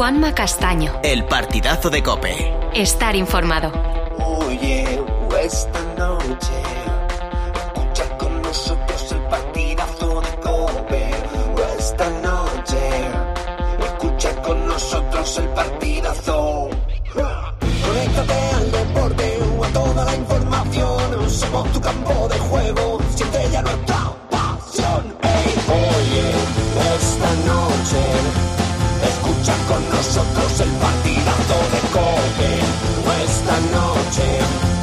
Juanma Castaño. El partidazo de COPE. Estar informado. Oye, esta noche escucha con nosotros el partidazo de COPE. Esta noche escucha con nosotros el partidazo. Conéctate al deporte o a toda la información. Somos tu campo de juego, siente ya nuestra pasión. Hey, oye, esta noche escucha con nosotros el partidazo de COPE. Esta noche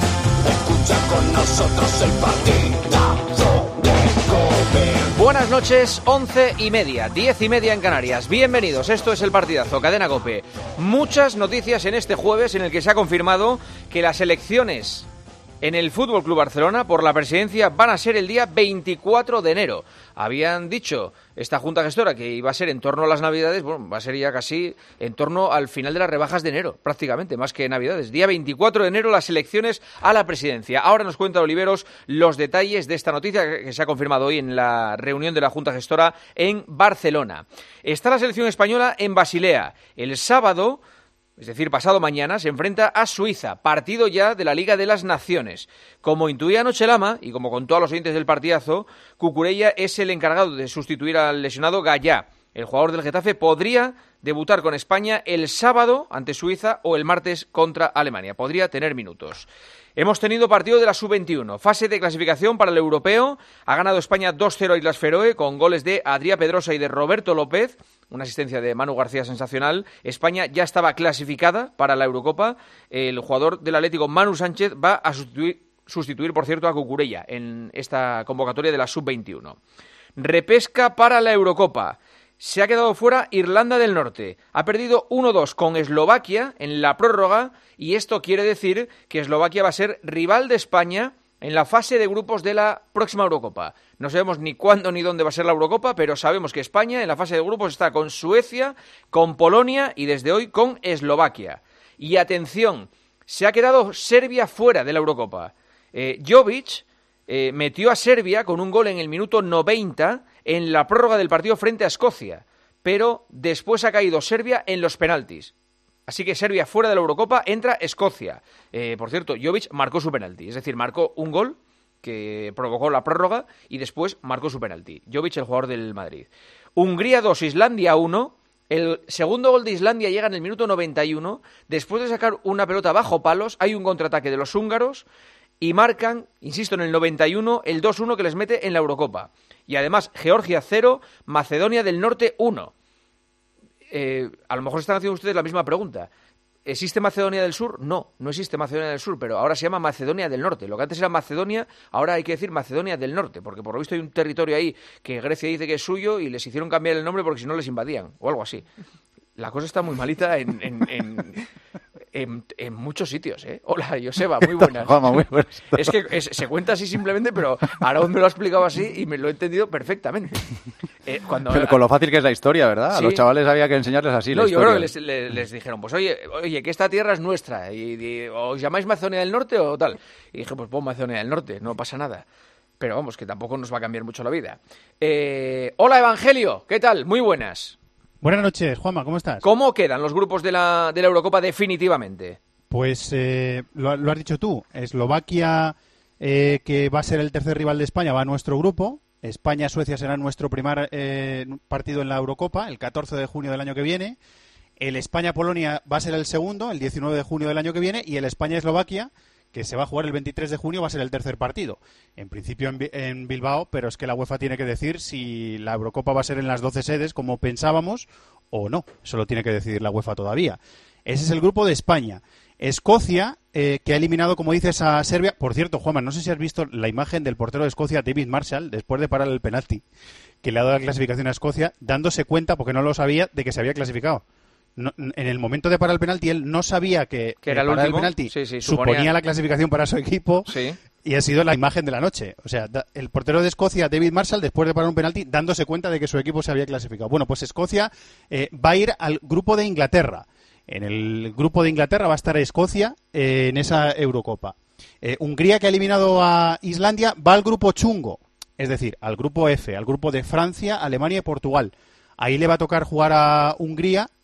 escucha con nosotros el partidazo de COPE. Buenas noches, 11:30, 10:30 en Canarias. Bienvenidos, esto es el partidazo, Cadena COPE. Muchas noticias en este jueves en el que se ha confirmado que las elecciones en el Fútbol Club Barcelona por la presidencia van a ser el día 24 de enero. Habían dicho esta Junta Gestora que iba a ser en torno a las Navidades, bueno, va a ser ya casi en torno al final de las rebajas de enero, prácticamente, más que Navidades. Día 24 de enero las elecciones a la presidencia. Ahora nos cuenta Oliveros los detalles de esta noticia que se ha confirmado hoy en la reunión de la Junta Gestora en Barcelona. Está la selección española en Basilea. El sábado, es decir, pasado mañana, se enfrenta a Suiza, partido ya de la Liga de las Naciones. Como intuía anoche Lama, y como contó a los oyentes del partidazo, Cucurella es el encargado de sustituir al lesionado Gallá. El jugador del Getafe podría debutar con España el sábado ante Suiza o el martes contra Alemania. Podría tener minutos. Hemos tenido partido de la Sub-21, fase de clasificación para el europeo. Ha ganado España 2-0 a Islas Feroe con goles de Adrià Pedrosa y de Roberto López. Una asistencia de Manu García sensacional. España ya estaba clasificada para la Eurocopa. El jugador del Atlético, Manu Sánchez, va a sustituir, por cierto, a Cucurella en esta convocatoria de la Sub-21. Repesca para la Eurocopa. Se ha quedado fuera Irlanda del Norte. Ha perdido 1-2 con Eslovaquia en la prórroga y esto quiere decir que Eslovaquia va a ser rival de España en la fase de grupos de la próxima Eurocopa. No sabemos ni cuándo ni dónde va a ser la Eurocopa, pero sabemos que España en la fase de grupos está con Suecia, con Polonia y desde hoy con Eslovaquia. Y atención, se ha quedado Serbia fuera de la Eurocopa. Jovic metió a Serbia con un gol en el minuto 90 en la prórroga del partido frente a Escocia, pero después ha caído Serbia en los penaltis. Así que Serbia fuera de la Eurocopa, entra Escocia. Por cierto, Jovic marcó su penalti, es decir, marcó un gol que provocó la prórroga y después marcó su penalti. Jovic, el jugador del Madrid. Hungría 2, Islandia 1. El segundo gol de Islandia llega en el minuto 91. Después de sacar una pelota bajo palos, hay un contraataque de los húngaros y marcan, insisto, en el 91 el 2-1 que les mete en la Eurocopa. Y además, Georgia 0, Macedonia del Norte 1. A lo mejor están haciendo ustedes la misma pregunta. ¿Existe Macedonia del Sur? No, no existe Macedonia del Sur, pero ahora se llama Macedonia del Norte. Lo que antes era Macedonia, ahora hay que decir Macedonia del Norte, porque por lo visto hay un territorio ahí que Grecia dice que es suyo y les hicieron cambiar el nombre porque si no les invadían, o algo así. La cosa está muy malita en muchos sitios, ¿eh? Hola, Joseba, muy buenas. Muy buenas. Es que se cuenta así simplemente, pero Aarón me lo ha explicado así y me lo he entendido perfectamente. Pero con lo fácil que es la historia, ¿verdad? Sí. A los chavales había que enseñarles así la historia. Yo creo que les dijeron, pues oye, que esta tierra es nuestra, y ¿os llamáis Macedonia del Norte o tal? Y dije, pues pon Macedonia del Norte, no pasa nada. Pero vamos, que tampoco nos va a cambiar mucho la vida. Hola, Evangelio, ¿qué tal? Muy buenas. Buenas noches, Juanma, ¿cómo estás? ¿Cómo quedan los grupos de la Eurocopa definitivamente? Pues lo has dicho tú, Eslovaquia, que va a ser el tercer rival de España, va a nuestro grupo. España-Suecia será nuestro primer partido en la Eurocopa, el 14 de junio del año que viene. El España-Polonia va a ser el segundo, el 19 de junio del año que viene. Y el España-Eslovaquia, que se va a jugar el 23 de junio, va a ser el tercer partido. En principio en Bilbao, pero es que la UEFA tiene que decir si la Eurocopa va a ser en las 12 sedes, como pensábamos, o no. Eso lo tiene que decidir la UEFA todavía. Ese es el grupo de España. Escocia, que ha eliminado, como dices, a Serbia. Por cierto, Juanma, no sé si has visto la imagen del portero de Escocia, David Marshall, después de parar el penalti, que le ha dado la clasificación a Escocia, dándose cuenta, porque no lo sabía, de que se había clasificado. No, en el momento de parar el penalti, él no sabía que era el parar el penalti suponía la clasificación para su equipo. Sí. Y ha sido la imagen de la noche. O sea, el portero de Escocia, David Marshall, después de parar un penalti, dándose cuenta de que su equipo se había clasificado. Bueno, pues Escocia va a ir al grupo de Inglaterra. En el grupo de Inglaterra va a estar Escocia en esa Eurocopa. Hungría, que ha eliminado a Islandia, va al grupo chungo, es decir, al grupo F, al grupo de Francia, Alemania y Portugal. Ahí le va a tocar jugar a Hungría.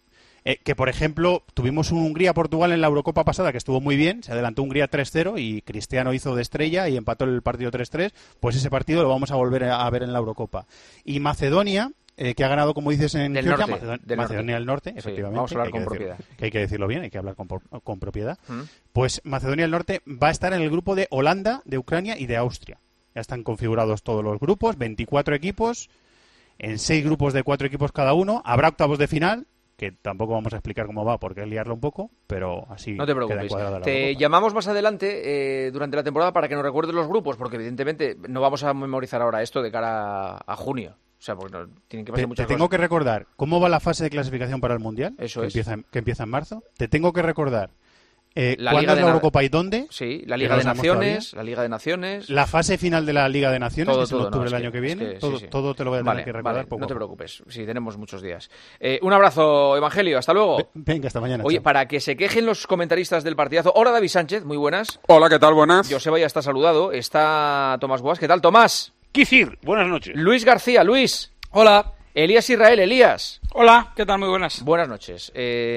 Que, por ejemplo, tuvimos un Hungría-Portugal en la Eurocopa pasada que estuvo muy bien, se adelantó Hungría 3-0 y Cristiano hizo de estrella y empató el partido 3-3, pues ese partido lo vamos a volver a ver en la Eurocopa. Y Macedonia, que ha ganado, como dices, en Georgia, Macedonia del Norte, efectivamente. Vamos a hablar con propiedad. Que hay que decirlo bien, hay que hablar con propiedad. Pues Macedonia del Norte va a estar en el grupo de Holanda, de Ucrania y de Austria. Ya están configurados todos los grupos, 24 equipos, en 6 grupos de 4 equipos cada uno. Habrá octavos de final, que tampoco vamos a explicar cómo va porque es liarlo un poco, pero así no te preocupes. Te llamamos más adelante durante la temporada para que nos recuerdes los grupos, porque evidentemente no vamos a memorizar ahora esto de cara a junio. O sea, porque no, tienen que pasar muchas cosas. Tengo que recordar cómo va la fase de clasificación para el Mundial, que empieza en marzo. Te tengo que recordar ¿cuándo es la Eurocopa y dónde? Sí, la Liga de Naciones. La fase final de la Liga de Naciones, que es en octubre del año que viene. Todo te lo voy a tener que recordar poco. No te preocupes, sí, tenemos muchos días. Un abrazo, Evangelio, hasta luego. Venga, hasta mañana. Oye, para que se quejen los comentaristas del partidazo. Hola, David Sánchez, muy buenas. Hola, ¿qué tal? Buenas. Joseba ya está saludado. Está Tomás Guas. ¿Qué tal, Tomás? Kicir, buenas noches. Luis García, Luis. Hola. Elías Israel, Elías. Hola, ¿qué tal? Muy buenas. Buenas noches.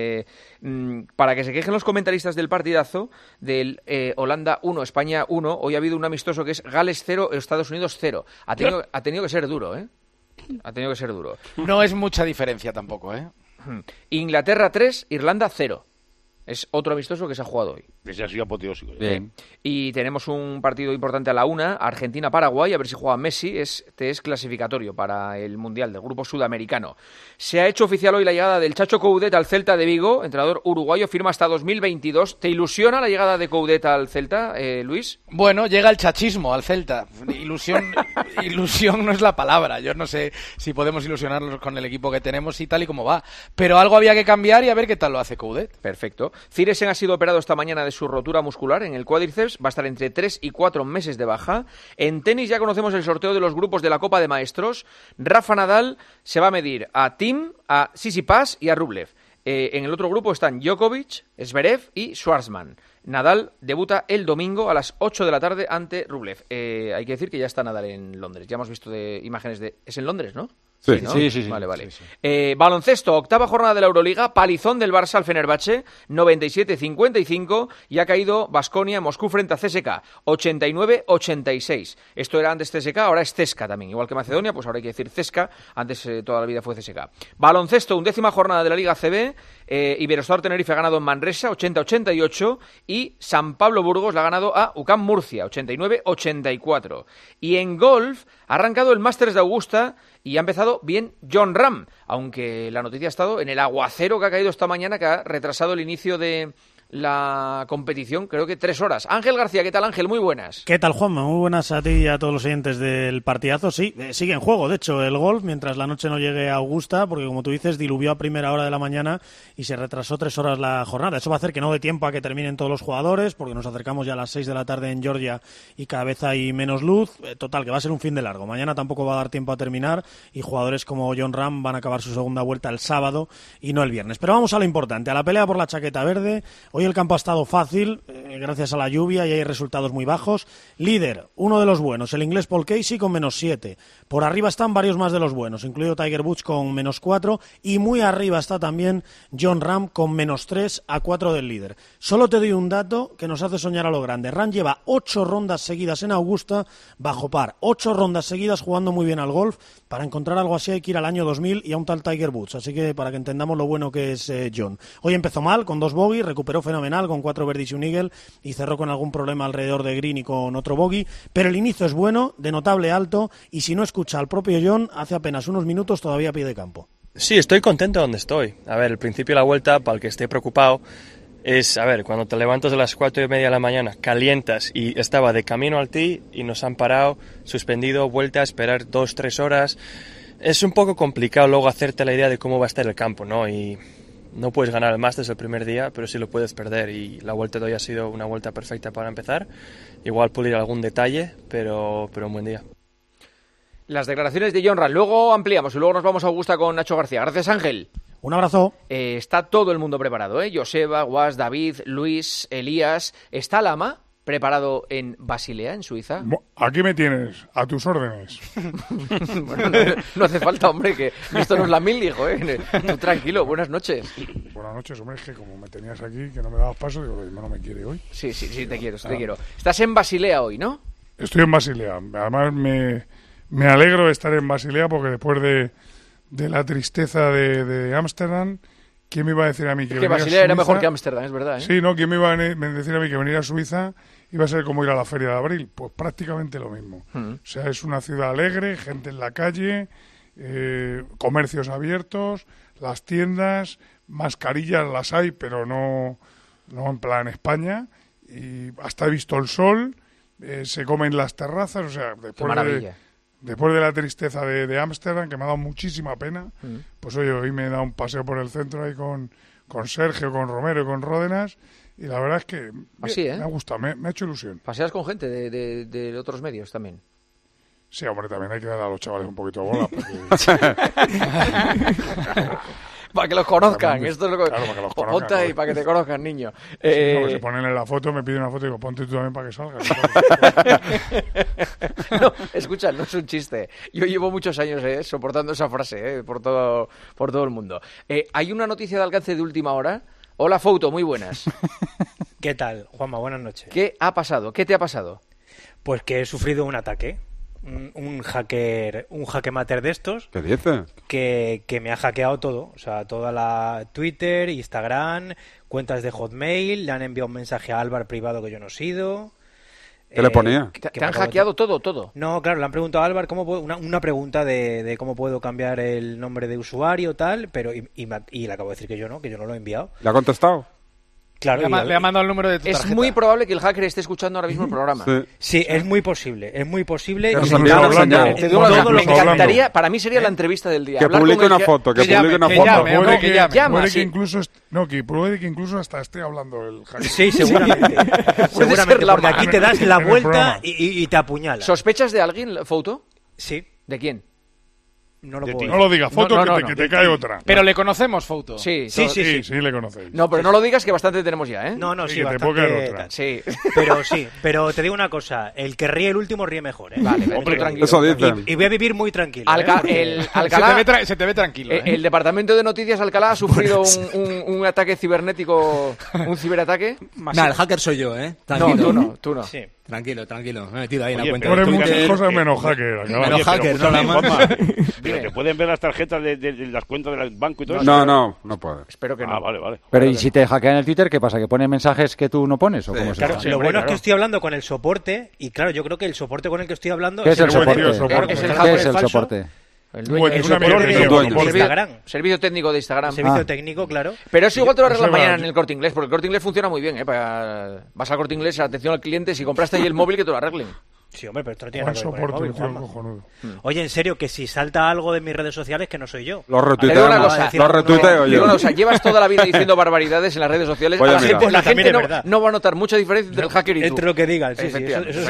Para que se quejen los comentaristas del partidazo del Holanda 1, España 1, hoy ha habido un amistoso que es Gales 0, Estados Unidos 0. Ha tenido que ser duro, ¿eh? Ha tenido que ser duro. No es mucha diferencia tampoco, ¿eh? Inglaterra 3, Irlanda 0. Es otro amistoso que se ha jugado hoy. Ese ha sido apoteósico. Bien. Y tenemos un partido importante a la 1, Argentina-Paraguay, a ver si juega Messi. Este es clasificatorio para el Mundial del Grupo Sudamericano. Se ha hecho oficial hoy la llegada del Chacho Coudet al Celta de Vigo, entrenador uruguayo, firma hasta 2022. ¿Te ilusiona la llegada de Coudet al Celta, Luis? Bueno, llega el chachismo al Celta. Ilusión no es la palabra. Yo no sé si podemos ilusionarnos con el equipo que tenemos y tal y como va. Pero algo había que cambiar y a ver qué tal lo hace Coudet. Perfecto. Ciresen ha sido operado esta mañana de su rotura muscular en el cuádriceps, va a estar entre 3 y 4 meses de baja. En tenis ya conocemos el sorteo de los grupos de la Copa de Maestros. Rafa Nadal se va a medir a Thiem, a Tsitsipas y a Rublev. En el otro grupo están Djokovic, Zverev y Schwartzman. Nadal debuta el domingo a las 8 de la tarde ante Rublev. Hay que decir que ya está Nadal en Londres. Ya hemos visto imágenes de... ¿Es en Londres, no? Sí, ¿no? Sí. Vale. Sí. Baloncesto, octava jornada de la Euroliga, palizón del Barça al Fenerbahce, 97-55, y ha caído Baskonia Moscú frente a CSKA, 89-86. Esto era antes CSKA, ahora es CSKA también. Igual que Macedonia, pues ahora hay que decir CSKA, antes toda la vida fue CSKA. Baloncesto, 11ª jornada de la Liga CB, Iberostar Tenerife ha ganado en Manresa, 80-88, y San Pablo Burgos la ha ganado a UCAM Murcia, 89-84. Y en golf ha arrancado el Masters de Augusta y ha empezado bien Jon Rahm, aunque la noticia ha estado en el aguacero que ha caído esta mañana, que ha retrasado el inicio de la competición, creo que 3 horas. Ángel García, ¿qué tal, Ángel? Muy buenas. ¿Qué tal, Juanma? Muy buenas a ti y a todos los oyentes del partidazo. Sí, sigue en juego, de hecho, el golf, mientras la noche no llegue a Augusta, porque como tú dices, diluvió a primera hora de la mañana y se retrasó 3 horas la jornada. Eso va a hacer que no dé tiempo a que terminen todos los jugadores, porque nos acercamos ya a las 6 de la tarde en Georgia y cada vez hay menos luz. Total, que va a ser un fin de largo. Mañana tampoco va a dar tiempo a terminar y jugadores como Jon Rahm van a acabar su segunda vuelta el sábado y no el viernes. Pero vamos a lo importante, a la pelea por la chaqueta verde. Hoy el campo ha estado fácil, gracias a la lluvia, y hay resultados muy bajos. Líder, uno de los buenos, el inglés Paul Casey con -7. Por arriba están varios más de los buenos, incluido Tiger Woods con -4, y muy arriba está también Jon Rahm con -3 a 4 del líder. Solo te doy un dato que nos hace soñar a lo grande. Rahm lleva 8 rondas seguidas en Augusta bajo par, 8 rondas seguidas jugando muy bien al golf. Para encontrar algo así hay que ir al año 2000 y a un tal Tiger Woods, así que para que entendamos lo bueno que es John. Hoy empezó mal, con 2 bogies, recuperó fenomenal con 4 birdies y un eagle, y cerró con algún problema alrededor de green y con otro bogey, pero el inicio es bueno, de notable alto, y si no escucha al propio John, hace apenas unos minutos todavía a pie de campo. Sí, estoy contento donde estoy. A ver, el principio de la vuelta, para el que esté preocupado, es, a ver, cuando te levantas a las 4:30 de la mañana, calientas, y estaba de camino al tee y nos han parado, suspendido, vuelta a esperar 2-3 horas. Es un poco complicado luego hacerte la idea de cómo va a estar el campo, ¿no? Y no puedes ganar el Masters el primer día, pero sí lo puedes perder, y la vuelta de hoy ha sido una vuelta perfecta para empezar. Igual pulir algún detalle, pero un buen día. Las declaraciones de Jon Rahm. Luego ampliamos y luego nos vamos a Augusta con Nacho García. Gracias, Ángel. Un abrazo. Está todo el mundo preparado, ¿eh? Joseba, Guas, David, Luis, Elías. ¿Está Lama preparado en Basilea, en Suiza? Aquí me tienes, a tus órdenes. Bueno, no hace falta, hombre, que esto no es la mil, hijo, ¿eh? Tú tranquilo, buenas noches. Buenas buenas noches, hombre, es que como me tenías aquí, que no me dabas paso, digo, no me quiere hoy. Sí, te quiero. Estás en Basilea hoy, ¿no? Estoy en Basilea. Además, me alegro de estar en Basilea porque después de la tristeza de Ámsterdam, ¿quién me iba a decir a mí que venir Basilea era mejor que Ámsterdam, es verdad, ¿eh? Sí, ¿no? ¿Quién me iba a decir a mí que venir a Suiza iba a ser como ir a la Feria de Abril? Pues prácticamente lo mismo. O sea, es una ciudad alegre, gente en la calle, comercios abiertos, las tiendas, mascarillas las hay, pero no en plan España, y hasta he visto el sol, se come en las terrazas, o sea, después de la tristeza de Ámsterdam, que me ha dado muchísima pena, pues hoy me he dado un paseo por el centro ahí con Sergio, con Romero y con Ródenas, y la verdad es que me ha gustado, me ha hecho ilusión. ¿Paseas con gente de otros medios también? Sí, hombre, también hay que dar a los chavales un poquito de bola. Para que los conozcan, esto es lo que... Claro, para que los conozcan. Ponte ahí, para que te conozcan, niño. No, se ponen en la foto, me piden una foto y digo, ponte tú también para que salgas. No, escucha, no es un chiste. Yo llevo muchos años soportando esa frase por todo el mundo. Hay una noticia de alcance de última hora. Hola, Fouto, muy buenas. ¿Qué tal, Juanma? Buenas noches. ¿Qué ha pasado? ¿Qué te ha pasado? Pues que he sufrido un ataque. Un hacker mater de estos. ¿Qué dice? Que me ha hackeado todo. O sea, toda la Twitter, Instagram, cuentas de Hotmail. Le han enviado un mensaje a Álvaro privado que yo no he sido. ¿Qué le ponía? ¿Te han hackeado todo? No, claro, le han preguntado a Álvaro una pregunta de cómo puedo cambiar el nombre de usuario, tal, pero y le acabo de decir que yo no lo he enviado. ¿Le ha contestado? Claro, le ha mandado el número de tu tarjeta. Es muy probable que el hacker esté escuchando ahora mismo el programa. Sí, es muy posible. Pero te digo una cosa, me encantaría, para mí sería la entrevista del día. Que publique una foto, que puede que incluso hasta esté hablando el hacker. Sí, seguramente. Seguramente, porque aquí te das la vuelta y te apuñala. ¿Sospechas de alguien, Fouto? Sí. ¿De quién? No lo puedo no lo digas, Foto, que te cae otra. Pero le conocemos, Fouto. Sí, le conocéis. No, pero no lo digas, que bastante tenemos ya, ¿eh? No, sí, que te puede caer otra. Sí. Pero te digo una cosa, el que ríe el último ríe mejor, ¿eh? Vale, hombre, tranquilo. Eso dicen. Y voy a vivir muy tranquilo. Alcalá, se te ve tranquilo. El departamento de noticias Alcalá ha sufrido un ataque cibernético, un ciberataque. El hacker soy yo, ¿eh? Tranquilo. No, tú no. Sí. Tranquilo. Me he metido ahí en la cuenta. Tú eres muchas cosas menos hacker. Menos hacker, no la más. Pero que pueden ver las tarjetas de las cuentas del banco y todo eso. No puede. Espero que no. Vale. Pero ¿y si te hackean el Twitter, qué pasa? ¿Que ponen mensajes que tú no pones? ¿O cómo claro, lo bueno es que estoy hablando con el soporte y claro, yo creo que el soporte con el que estoy hablando... ¿Qué es el soporte? ¿Qué es el soporte? El dueño de Instagram. Servicio técnico de Instagram. Servicio técnico, claro. Pero eso igual te lo arreglan mañana en el Corte Inglés, porque el Corte Inglés funciona muy bien, vas al Corte Inglés, atención al cliente, si compraste ahí el móvil, que te lo arreglen. Sí, hombre, pero esto no tiene nada que ver con el móvil, Juanma. Oye, en serio, que si salta algo de mis redes sociales, que no soy yo. Lo retuiteo yo. O sea, llevas toda la vida diciendo barbaridades en las redes sociales. La gente no va a notar mucha diferencia entre el hacker y tú. Entre lo que digan, sí.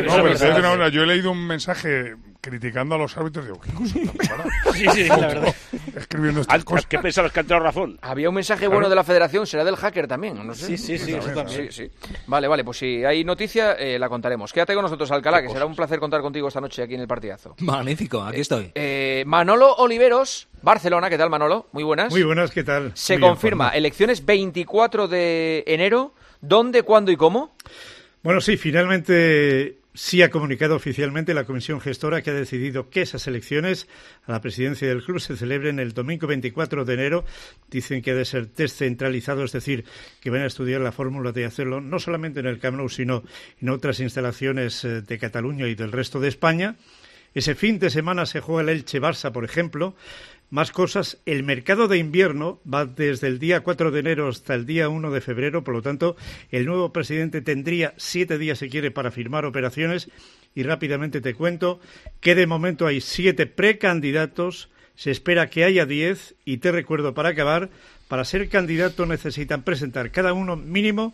Yo he leído un mensaje criticando a los árbitros, digo, ¿qué cosa tan preparada? Sí, la verdad. Escribiendo estas cosas. ¿Qué pensabas que ha entrado razón? Había un mensaje bueno de la federación, será del hacker también, no sé. Sí, eso también. Sí. Vale, pues si hay noticia, la contaremos. Quédate con nosotros, Alcalá, que será un placer contar contigo esta noche aquí en el partidazo. Magnífico, aquí estoy. Manolo Oliveros, Barcelona, ¿qué tal, Manolo? Muy buenas. Muy buenas, ¿qué tal? Se confirma, elecciones 24 de enero, ¿dónde, cuándo y cómo? Bueno, sí, finalmente sí ha comunicado oficialmente la comisión gestora que ha decidido que esas elecciones a la presidencia del club se celebren el domingo 24 de enero. Dicen que ha de ser descentralizado, es decir, que van a estudiar la fórmula de hacerlo no solamente en el Camp Nou, sino en otras instalaciones de Cataluña y del resto de España. Ese fin de semana se juega el Elche-Barça, por ejemplo. Más cosas, el mercado de invierno va desde el día 4 de enero hasta el día 1 de febrero, por lo tanto, el nuevo presidente tendría 7 días, si quiere, para firmar operaciones. Y rápidamente te cuento que de momento hay 7 precandidatos, se espera que haya 10, y te recuerdo, para acabar, para ser candidato necesitan presentar cada uno mínimo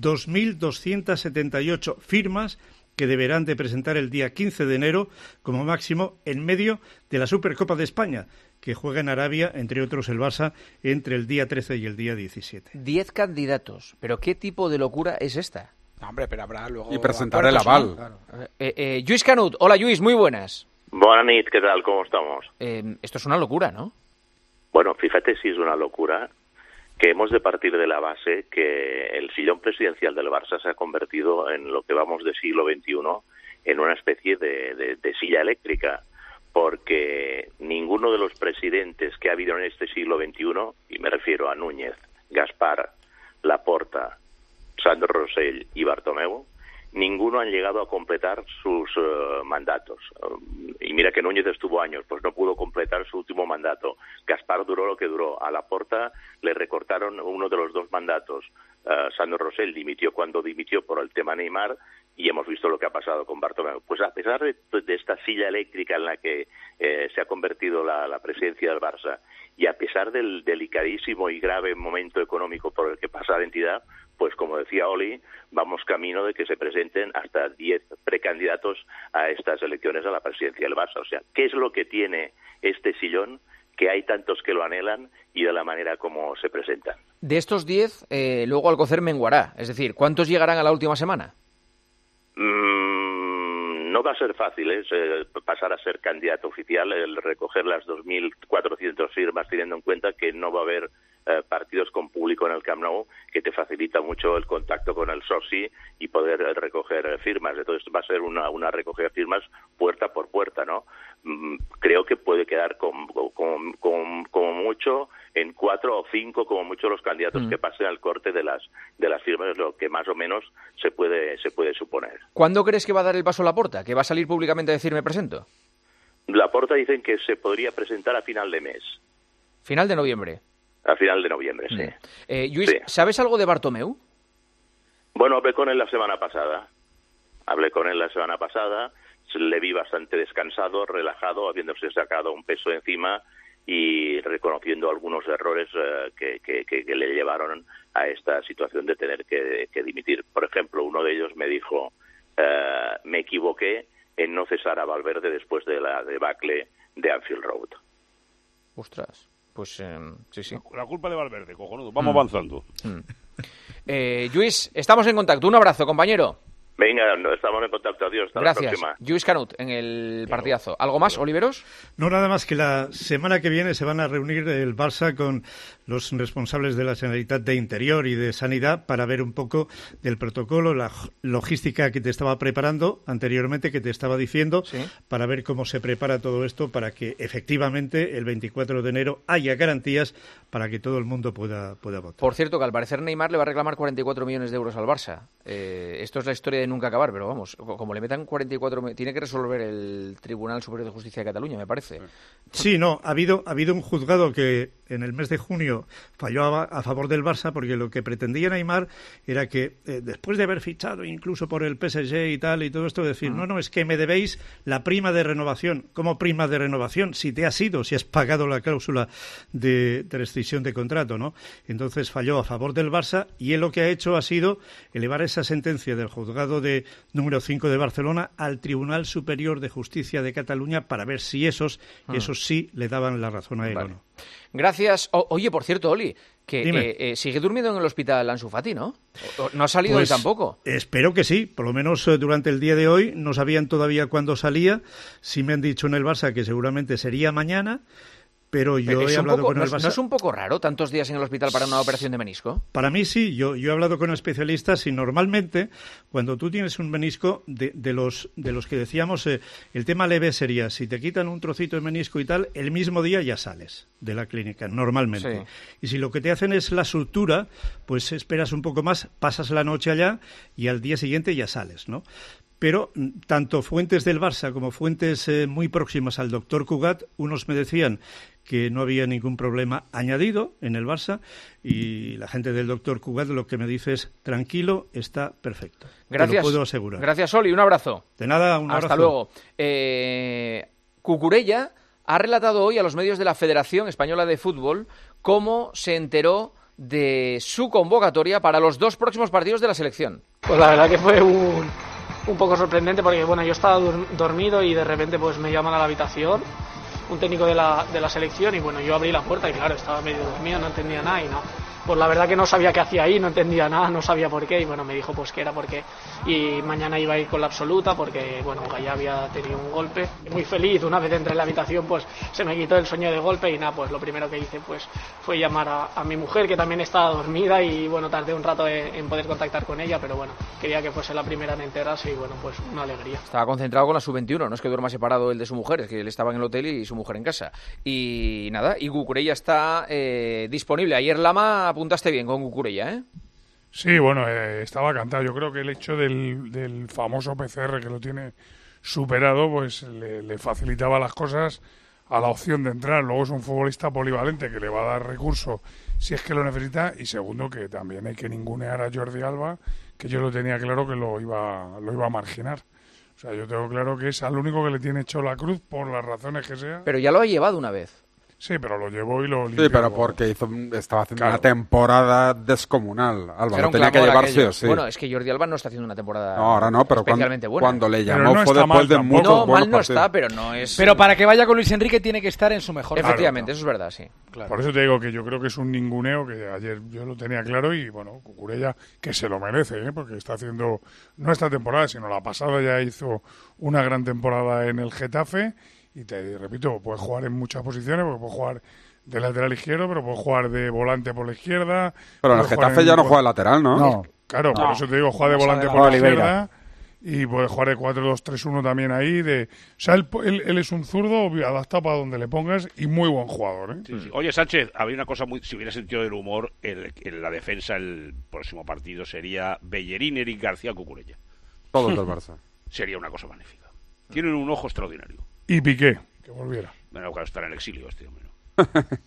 2.278 firmas, que deberán de presentar el día 15 de enero, como máximo, en medio de la Supercopa de España, que juega en Arabia, entre otros el Barça, entre el día 13 y el día 17. 10 candidatos. ¿Pero qué tipo de locura es esta? No, hombre, pero habrá luego... Y presentar el aval. Claro. Lluís Canut. Hola, Lluís, muy buenas. Buenas noches, ¿qué tal? ¿Cómo estamos? Esto es una locura, ¿no? Bueno, fíjate si es una locura que hemos de partir de la base que el sillón presidencial del Barça se ha convertido en lo que vamos de siglo XXI en una especie de silla eléctrica, porque ninguno de los presidentes que ha habido en este siglo XXI, y me refiero a Núñez, Gaspar, Laporta, Sandro Rosell y Bartomeu, ninguno han llegado a completar sus mandatos. Y mira que Núñez estuvo años, pues no pudo completar su último mandato. Gaspar duró lo que duró. A Laporta le recortaron uno de los 2 mandatos. Sandro Rosell dimitió cuando dimitió por el tema Neymar, y hemos visto lo que ha pasado con Bartomeu. Pues a pesar de esta silla eléctrica en la que se ha convertido la presidencia del Barça, y a pesar del delicadísimo y grave momento económico por el que pasa la entidad, pues como decía Oli, vamos camino de que se presenten hasta 10 precandidatos a estas elecciones a la presidencia del Barça. O sea, ¿qué es lo que tiene este sillón, que hay tantos que lo anhelan, y de la manera como se presentan? De estos 10, luego Alcocer menguará. Es decir, ¿cuántos llegarán a la última semana? No va a ser fácil pasar a ser candidato oficial, el recoger las 2.400 firmas, teniendo en cuenta que no va a haber partidos con público en el Camp Nou, que te facilita mucho el contacto con el soci y poder recoger firmas. Entonces va a ser una recogida de firmas puerta por puerta, ¿no? Creo que puede quedar como mucho en 4 o 5, como mucho, los candidatos que pasen al corte de las firmas, es lo que más o menos se puede suponer. ¿Cuándo crees que va a dar el paso Laporta? ¿Que va a salir públicamente a decir me presento? Laporta dicen que se podría presentar a final de mes. ¿Final de noviembre? A final de noviembre, sí. Luis, sí. ¿Sabes algo de Bartomeu? Bueno, hablé con él la semana pasada. Le vi bastante descansado, relajado, habiéndose sacado un peso encima y reconociendo algunos errores que le llevaron a esta situación de tener que dimitir. Por ejemplo, uno de ellos me dijo, me equivoqué en no cesar a Valverde después de la debacle de Anfield Road. Ostras, pues sí. La culpa de Valverde, cojonudo. Vamos avanzando. Luis, estamos en contacto. Un abrazo, compañero. Venga, estamos en contacto. Adiós. Hasta Gracias. La próxima. Lluís Canut, en el partidazo. ¿Algo más, Oliveros? No, nada más que la semana que viene se van a reunir el Barça con los responsables de la Generalitat de Interior y de Sanidad para ver un poco del protocolo, la logística que te estaba preparando anteriormente, que te estaba diciendo, ¿sí?, para ver cómo se prepara todo esto para que efectivamente el 24 de enero haya garantías para que todo el mundo pueda votar. Por cierto, que al parecer Neymar le va a reclamar 44 millones de euros al Barça. Esto es la historia de nunca acabar, pero vamos, como le metan 44, tiene que resolver el Tribunal Superior de Justicia de Cataluña, me parece. Sí, no, ha habido un juzgado que en el mes de junio falló a favor del Barça, porque lo que pretendía Neymar era que después de haber fichado incluso por el PSG y tal y todo esto, decir, no, es que me debéis la prima de renovación. ¿Cómo prima de renovación? Si has pagado la cláusula de rescisión de contrato, ¿no? Entonces falló a favor del Barça, y él lo que ha hecho ha sido elevar esa sentencia del juzgado de número 5 de Barcelona al Tribunal Superior de Justicia de Cataluña para ver si esos sí le daban la razón a él, vale, o no. Gracias. Oye, por cierto, Oli, que sigue durmiendo en el hospital Ansu Fati, ¿no? ¿No ha salido pues, hoy tampoco? Espero que sí, por lo menos durante el día de hoy. No sabían todavía cuándo salía. Sí me han dicho en el Barça que seguramente sería mañana. Pero yo he hablado con el Barça. ¿No es un poco raro tantos días en el hospital para una operación de menisco? Para mí sí, yo he hablado con especialistas y normalmente cuando tú tienes un menisco, de los que decíamos, el tema leve sería, si te quitan un trocito de menisco y tal, el mismo día ya sales de la clínica, normalmente. Sí. Y si lo que te hacen es la sutura, pues esperas un poco más, pasas la noche allá y al día siguiente ya sales, ¿no? Pero tanto fuentes del Barça como fuentes muy próximas al doctor Cugat, unos me decían que no había ningún problema añadido en el Barça, y la gente del doctor Cugat lo que me dice es, tranquilo, está perfecto. Gracias. Te lo puedo asegurar. Gracias, Oli. Un abrazo. De nada, un abrazo. Hasta luego. Cucurella ha relatado hoy a los medios de la Federación Española de Fútbol cómo se enteró de su convocatoria para los 2 próximos partidos de la selección. Pues la verdad que fue un poco sorprendente, porque bueno, yo estaba dormido y de repente pues me llaman a la habitación un técnico de la selección, y bueno, yo abrí la puerta y claro, estaba medio dormido, no entendía nada y no. pues la verdad que no sabía qué hacía ahí, no entendía nada, no sabía por qué, y bueno, me dijo pues que era porque, y mañana iba a ir con la absoluta porque, bueno, Gaya había tenido un golpe. Muy feliz, una vez entré en la habitación pues se me quitó el sueño de golpe y nada, pues lo primero que hice pues fue llamar a mi mujer, que también estaba dormida, y bueno, tardé un rato en poder contactar con ella, pero bueno, quería que fuese la primera en enterarse y bueno, pues una alegría. Estaba concentrado con la sub-21, no es que duerma separado él de su mujer, es que él estaba en el hotel y su mujer en casa. Y nada, y Cucurella está disponible. Ayer, Lama, apuntaste bien con Cucurella, ¿eh? Sí, bueno, estaba cantado. Yo creo que el hecho del famoso PCR, que lo tiene superado, pues le facilitaba las cosas a la opción de entrar. Luego es un futbolista polivalente que le va a dar recurso si es que lo necesita, y segundo, que también hay que ningunear a Jordi Alba, que yo lo tenía claro que lo iba a marginar. O sea, yo tengo claro que es al único que le tiene hecho la cruz por las razones que sea. Pero ya lo ha llevado una vez. Sí, pero lo llevó y lo limpió. Sí, pero porque estaba haciendo una temporada descomunal. Alba, lo tenía que llevar sí o sí. Bueno, es que Jordi Alba no está haciendo una temporada no, ahora no, pero especialmente buena. Cuando le llamó fue después de muchos buenos partidos. No, mal no está, pero no es... Pero para que vaya con Luis Enrique tiene que estar en su mejor forma. Efectivamente, eso es verdad, sí. Claro. Por eso te digo que yo creo que es un ninguneo, que ayer yo lo tenía claro, y bueno, Cucurella, que se lo merece, porque está haciendo, no esta temporada, sino la pasada, ya hizo una gran temporada en el Getafe, y te repito, puede jugar en muchas posiciones, porque puede jugar de lateral izquierdo, pero puede jugar de volante por la izquierda. Pero en el Getafe ya no juega de lateral, ¿no? No. Claro, por eso te digo, juega de volante por la izquierda, y puede jugar de 4-2-3-1 también ahí. O sea, él es un zurdo adaptado para donde le pongas, y muy buen jugador, ¿eh? Sí. Oye, Sánchez, habría una cosa si hubiera sentido del humor, en la defensa el próximo partido sería Bellerín, Eric García, Cucurella. Todos del Barça. Sería una cosa magnífica. Tienen un ojo extraordinario. Y Piqué, que volviera. Bueno, claro, estar en el exilio este hombre, ¿no?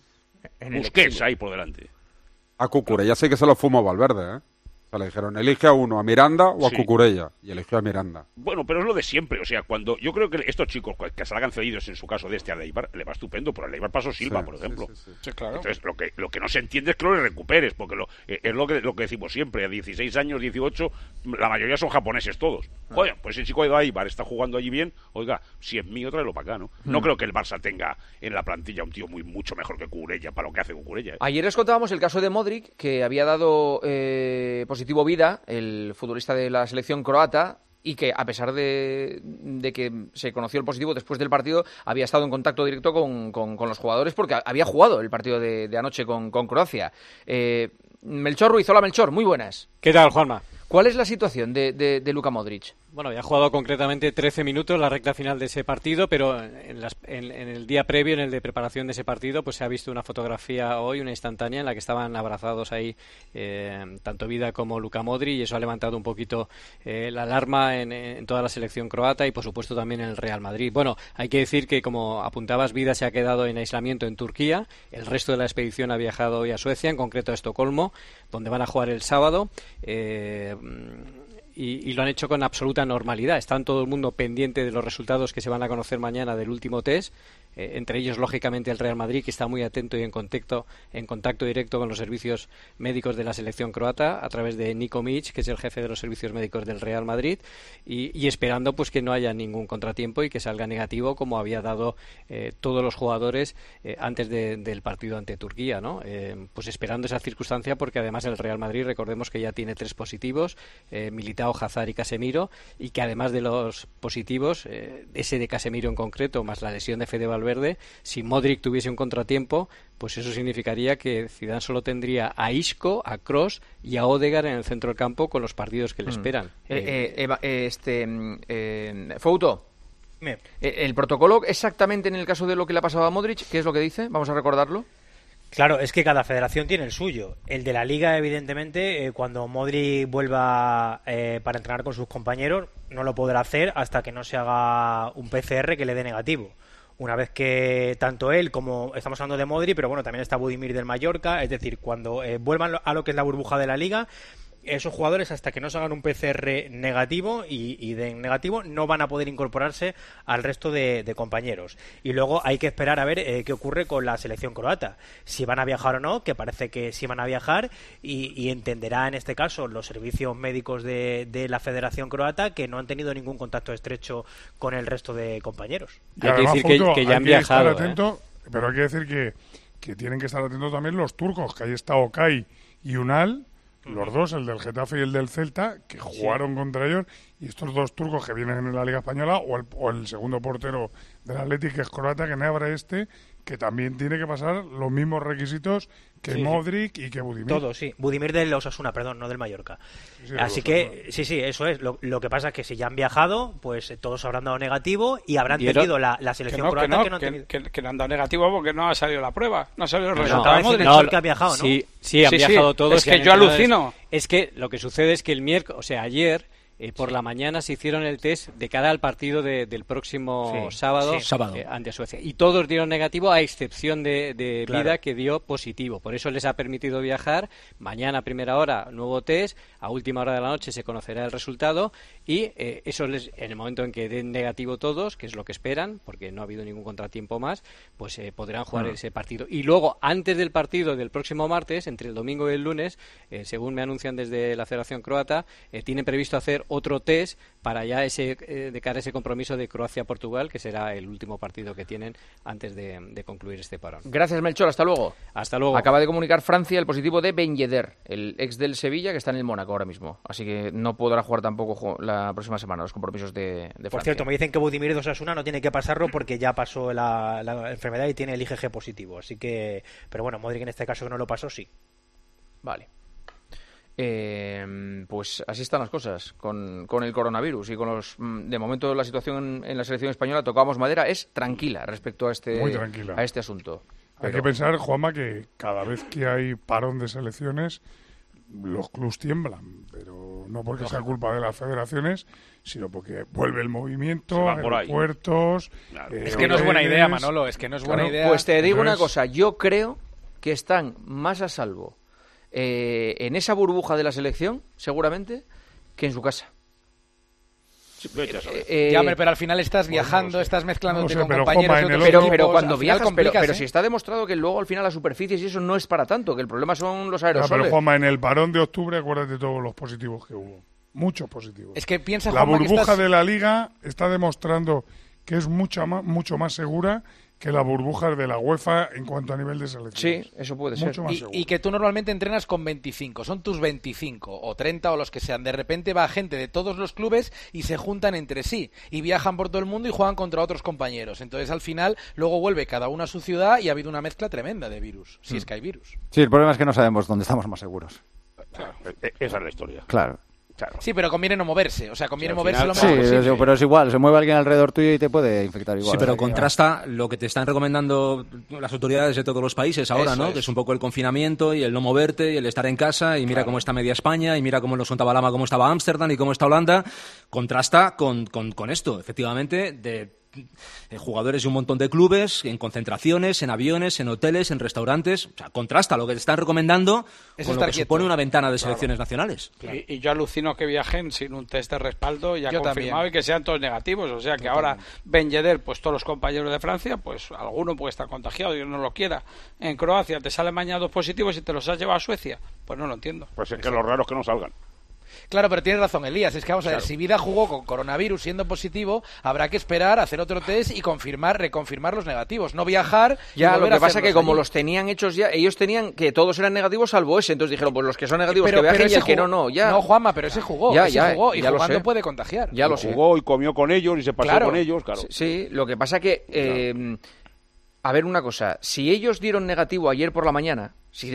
Busquets ahí por delante. A Cucurella sí que se lo fumó Valverde, ¿eh? O sea, le dijeron, elige a uno, a Miranda o a Cucurella. Y eligió a Miranda. Bueno, pero es lo de siempre. O sea, cuando yo creo que estos chicos que salgan cedidos, en su caso de a Leibar, le va estupendo. Por el Leibar pasó Silva, por ejemplo. Sí, claro. Entonces, lo que no se entiende es que lo recuperes, porque es lo que decimos siempre. A 16 años, 18, la mayoría son japoneses todos. Oye, pues el chico de Eibar está jugando allí bien. Oiga, si es mío, tráelo para acá, ¿no? No creo que el Barça tenga en la plantilla un tío mucho mejor que Cucurella para lo que hace Cucurella, ¿eh? Ayer les contábamos el caso de Modric, que había dado positivo Vida, el futbolista de la selección croata, y que a pesar de que se conoció el positivo después del partido, había estado en contacto directo con los jugadores, porque había jugado el partido de anoche con Croacia. Melchor Ruiz, hola Melchor, muy buenas. ¿Qué tal, Juanma? ¿Cuál es la situación de Luka Modric? Bueno, había jugado concretamente 13 minutos la recta final de ese partido, pero en el día previo, en el de preparación de ese partido, pues se ha visto una fotografía hoy, una instantánea, en la que estaban abrazados ahí tanto Vida como Luka Modric, y eso ha levantado un poquito la alarma en toda la selección croata y, por supuesto, también en el Real Madrid. Bueno, hay que decir que, como apuntabas, Vida se ha quedado en aislamiento en Turquía. El resto de la expedición ha viajado hoy a Suecia, en concreto a Estocolmo, donde van a jugar el sábado. Y lo han hecho con absoluta normalidad. Están todo el mundo pendiente de los resultados que se van a conocer mañana del último test. Entre ellos, lógicamente, el Real Madrid, que está muy atento y en contacto directo con los servicios médicos de la selección croata, a través de Niko Mić, que es el jefe de los servicios médicos del Real Madrid, y esperando pues que no haya ningún contratiempo y que salga negativo, como había dado todos los jugadores antes del partido ante Turquía, ¿no? Pues esperando esa circunstancia, porque además el Real Madrid, recordemos que ya tiene 3 positivos, Militao, Hazard y Casemiro, y que además de los positivos, ese de Casemiro en concreto, más la lesión de Fede Valverde, si Modric tuviese un contratiempo, pues eso significaría que Zidane solo tendría a Isco, a Kroos y a Odegaard en el centro del campo con los partidos que le esperan. Fouto, el protocolo exactamente en el caso de lo que le ha pasado a Modric, ¿qué es lo que dice? Vamos a recordarlo. Claro, es que cada federación tiene el suyo. El de la Liga, evidentemente, cuando Modric vuelva para entrenar con sus compañeros, no lo podrá hacer hasta que no se haga un PCR que le dé negativo. Una vez que tanto él como, estamos hablando de Modric, pero bueno, también está Budimir del Mallorca, es decir, cuando vuelvan a lo que es la burbuja de la Liga, esos jugadores, hasta que no se hagan un PCR negativo y den negativo, no van a poder incorporarse al resto de compañeros. Y luego hay que esperar a ver qué ocurre con la selección croata, si van a viajar o no, que parece que sí van a viajar, y entenderá en este caso los servicios médicos de la Federación Croata que no han tenido ningún contacto estrecho con el resto de compañeros. Hay que decir que ya han viajado. Pero hay que decir que tienen que estar atentos también los turcos, que ahí está Okay y Unal, los dos, el del Getafe y el del Celta, que jugaron contra ellos, y estos dos turcos que vienen en la Liga Española, o el segundo portero del Athletic, que es croata, que Nebra que también tiene que pasar los mismos requisitos que Modric y que Budimir. Todo, sí. Budimir del Osasuna, perdón, no del Mallorca. Así que, sí, eso es. Lo que pasa es que si ya han viajado, pues todos habrán dado negativo y habrán tenido la selección croata que no han dado negativo porque no ha salido la prueba, no ha salido el resultado. Que ha viajado, ¿no? Sí, han viajado todos. Es que yo alucino. Es que lo que sucede es que el miércoles, o sea, ayer... por la mañana se hicieron el test de cara al partido del próximo sábado ante Suecia. Y todos dieron negativo a excepción de Vida, que dio positivo. Por eso les ha permitido viajar. Mañana a primera hora, nuevo test. A última hora de la noche se conocerá el resultado. Y eso en el momento en que den negativo todos, que es lo que esperan, porque no ha habido ningún contratiempo más, pues podrán jugar ese partido. Y luego, antes del partido del próximo martes, entre el domingo y el lunes, según me anuncian desde la Federación Croata, tienen previsto hacer otro test para ya de cara a ese compromiso de Croacia-Portugal, que será el último partido que tienen antes de concluir este parón. Gracias, Melchor. Hasta luego. Hasta luego. Acaba de comunicar Francia el positivo de Ben Yedder, el ex del Sevilla, que está en el Mónaco ahora mismo. Así que no podrá jugar tampoco la próxima semana los compromisos de Francia. Por cierto, me dicen que Budimir de Osasuna no tiene que pasarlo porque ya pasó la enfermedad y tiene el IgG positivo. Así que, pero bueno, Modric en este caso que no lo pasó, sí. Vale. Pues así están las cosas con el coronavirus y con de momento la situación en la selección española, tocamos madera, es tranquila respecto a este asunto. Hay que pensar, Juanma, que cada vez que hay parón de selecciones los clubs tiemblan, pero no porque sea culpa de las federaciones, sino porque vuelve el movimiento, aeropuertos... Es que no es buena idea, Manolo, es que no es buena idea. Pues te digo una cosa, yo creo que están más a salvo en esa burbuja de la selección, seguramente, que en su casa. Pero al final estás viajando, estás mezclándote con compañeros de otros pero equipos, cuando viajas, pero si está demostrado que luego al final las superficies y eso no es para tanto, que el problema son los aerosoles. Pero Juanma, en el parón de octubre, acuérdate de todos los positivos que hubo. Muchos positivos. Es que piensa, la Juanma, burbuja de la Liga está demostrando que es mucho más segura que la burbuja de la UEFA en cuanto a nivel de selección. Sí, eso puede ser. Y que tú normalmente entrenas con 25, son tus 25 o 30 o los que sean. De repente va gente de todos los clubes y se juntan entre sí y viajan por todo el mundo y juegan contra otros compañeros. Entonces al final luego vuelve cada uno a su ciudad y ha habido una mezcla tremenda de virus, si es que hay virus. Sí, el problema es que no sabemos dónde estamos más seguros. Claro, esa es la historia. Claro. Sí, pero conviene no moverse, o sea, conviene moverse lo menos posible. Pero es igual, se mueve alguien alrededor tuyo y te puede infectar igual. Sí, pero contrasta lo que te están recomendando las autoridades de todos los países ahora, eso, ¿no? Que es un poco el confinamiento y el no moverte y el estar en casa y mira cómo está media España y mira cómo nos contaba Lama, cómo estaba Ámsterdam y cómo está Holanda. Contrasta con esto, efectivamente, de jugadores de un montón de clubes, en concentraciones, en aviones, en hoteles, en restaurantes. O sea, contrasta lo que te están recomendando con lo que supone una ventana de selecciones nacionales. Claro. Y yo alucino que viajen sin un test de respaldo ya confirmado también. Y que sean todos negativos. O sea, que ahora Ben Yedder, pues todos los compañeros de Francia, pues alguno puede estar contagiado, Dios no lo quiera. En Croacia te salen mañana 2 positivos y te los has llevado a Suecia. Pues no lo entiendo. Pues es que lo raro es que no salgan. Claro, pero tienes razón, Elías. Es que vamos a ver, si Vida jugó con coronavirus siendo positivo, habrá que esperar, hacer otro test y reconfirmar los negativos. No viajar. Ya, lo que pasa es que como los tenían hechos ya, ellos tenían que todos eran negativos salvo ese. Entonces dijeron, pues los que son negativos que viajen y el que no. Ya. No, Juanma, pero ese jugó. Y jugando puede contagiar. Ya lo jugó y comió con ellos y se pasó con ellos, claro. Sí, lo que pasa que... A ver, una cosa, si ellos dieron negativo ayer por la mañana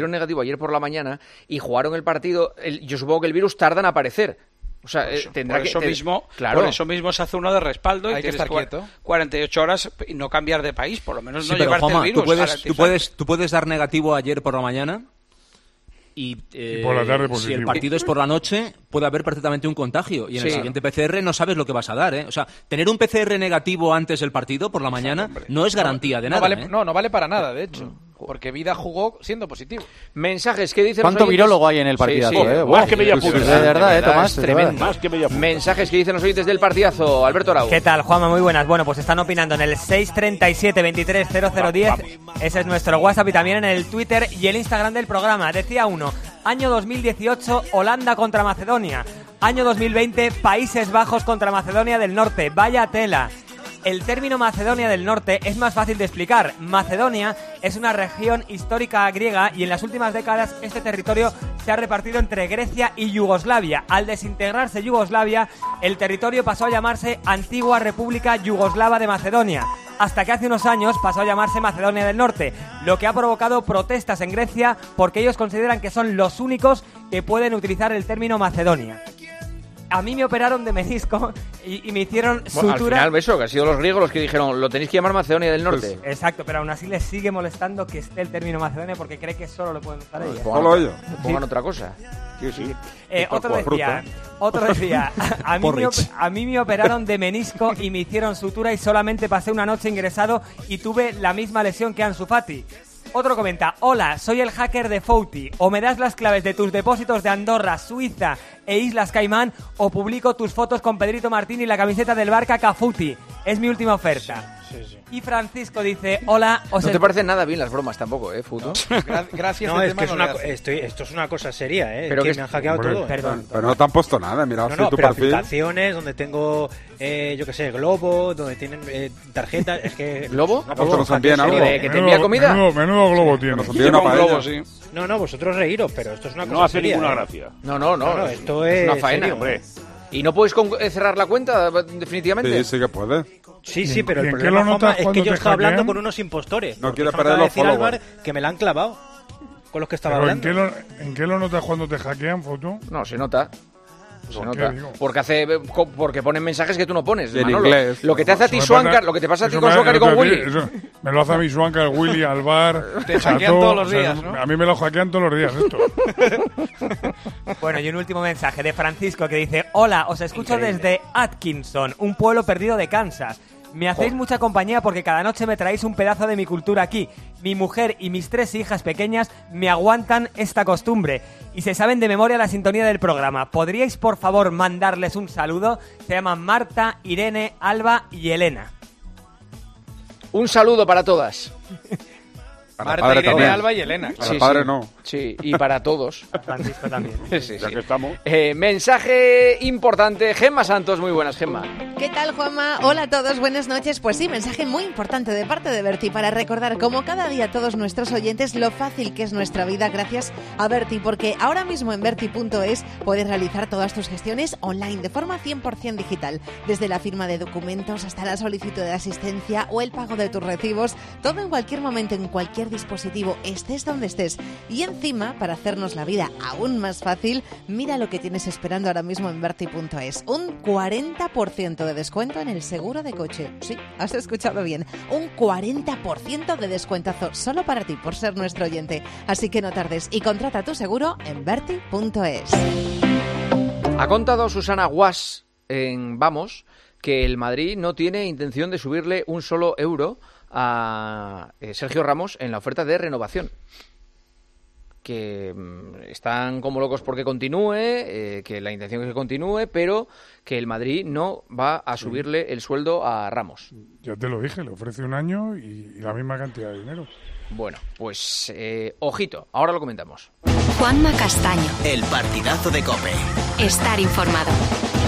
y jugaron el partido, yo supongo que el virus tarda en aparecer. O sea, por eso mismo se hace uno de respaldo y tienes que estar quieto 48 horas y no cambiar de país, por lo menos no llevarte Juanma, el virus. Tú puedes dar negativo ayer por la mañana y por la tarde si el partido es por la noche puede haber perfectamente un contagio y en el siguiente PCR no sabes lo que vas a dar, ¿eh? O sea, tener un PCR negativo antes del partido por la mañana no es garantía de nada. No vale para nada, de hecho. Porque Vida jugó siendo positivo. Mensajes que dicen ¿Cuánto virólogo hay en el partidazo? Más que media punta. De verdad, Tomás. Tremendo. Más que media punta. Mensajes que dicen los oyentes del partidazo. Alberto Arau. ¿Qué tal, Juanma? Muy buenas. Bueno, pues están opinando en el 637-230010. Ese es nuestro WhatsApp y también en el Twitter y el Instagram del programa. Decía uno, año 2018, Holanda contra Macedonia. Año 2020, Países Bajos contra Macedonia del Norte. Vaya tela. El término Macedonia del Norte es más fácil de explicar. Macedonia es una región histórica griega y en las últimas décadas este territorio se ha repartido entre Grecia y Yugoslavia. Al desintegrarse Yugoslavia, el territorio pasó a llamarse Antigua República Yugoslava de Macedonia, hasta que hace unos años pasó a llamarse Macedonia del Norte, lo que ha provocado protestas en Grecia porque ellos consideran que son los únicos que pueden utilizar el término Macedonia. A mí me operaron de menisco y me hicieron sutura. Al final, eso, que han sido los griegos los que dijeron, lo tenéis que llamar Macedonia del Norte. Pues, exacto, pero aún así les sigue molestando que esté el término Macedonia porque cree que solo lo pueden usar ellos. Solo ellos. Pongan otra cosa. Sí. Otro decía, a mí me operaron de menisco y me hicieron sutura y solamente pasé una noche ingresado y tuve la misma lesión que Ansu Fati. Otro comenta, hola, soy el hacker de Fouti, o me das las claves de tus depósitos de Andorra, Suiza e Islas Caimán, o publico tus fotos con Pedrito Martín y la camiseta del Barca Cafuti. Es mi última oferta. Sí. Y Francisco dice, hola... No te parecen nada bien las bromas tampoco, Futo. Gracias. No, es que esto es una cosa seria, Pero que me han hackeado todo. Perdón. Pero no te han puesto nada, mira, no, tu pero perfil. aplicaciones donde tengo, yo qué sé, Globo, donde tienen tarjetas, es que... ¿Globo? ¿Nos envían algo? ¿Que te envía comida? Menudo Globo tiene. Nos envían una paella. Sí. No, vosotros reíros, pero esto es una cosa No hace seria, ninguna gracia. No, esto es una faena. serio, hombre. ¿Y no puedes cerrar la cuenta definitivamente? Sí que puede. Sí, pero el problema, Juanma, es que yo estaba hablando con unos impostores. No quiere perder los followers. Álvaro, que me la han clavado con los que estaba hablando. ¿En qué lo notas cuando te hackean, Foto? No, se nota. Se nota. Porque ponen mensajes que tú no pones. En inglés. Lo que te hace a ti Swankar, lo que te pasa a ti con Swankar y con Willy. Me lo hace a mi Swankar, Willy, Alvar. Te hackean todos los días, ¿no? A mí me lo hackean todos los días esto. Bueno, y un último mensaje de Francisco que dice, hola, os escucho desde Atkinson, un pueblo perdido de Kansas. Me hacéis mucha compañía porque cada noche me traéis un pedazo de mi cultura aquí. Mi mujer y mis 3 hijas pequeñas me aguantan esta costumbre y se saben de memoria la sintonía del programa. ¿Podríais, por favor, mandarles un saludo? Se llaman Marta, Irene, Alba y Elena. Un saludo para todas. Marta, Irene, Alba y Elena. Para el padre no. Sí, y para todos. Francisco también. Sí. Ya que estamos. Mensaje importante. Gemma Santos, muy buenas, Gemma. ¿Qué tal, Juanma? Hola a todos, buenas noches. Pues sí, mensaje muy importante de parte de Berti para recordar, como cada día a todos nuestros oyentes, lo fácil que es nuestra vida gracias a Berti, porque ahora mismo en Berti.es puedes realizar todas tus gestiones online de forma 100% digital, desde la firma de documentos hasta la solicitud de asistencia o el pago de tus recibos, todo en cualquier momento, en cualquier dispositivo, estés donde estés. Y encima, para hacernos la vida aún más fácil, mira lo que tienes esperando ahora mismo en Berti.es. Un 40% de descuento en el seguro de coche. Sí, has escuchado bien. Un 40% de descuentazo solo para ti por ser nuestro oyente. Así que no tardes y contrata tu seguro en Berti.es. Ha contado Susana Guas en Vamos que el Madrid no tiene intención de subirle un solo euro a Sergio Ramos en la oferta de renovación. Que están como locos porque continúe, que la intención es que continúe, pero que el Madrid no va a subirle el sueldo a Ramos. Ya te lo dije, le ofrece un año y la misma cantidad de dinero. Bueno, pues ojito, ahora lo comentamos. Juanma Castaño. El partidazo de COPE. Estar informado.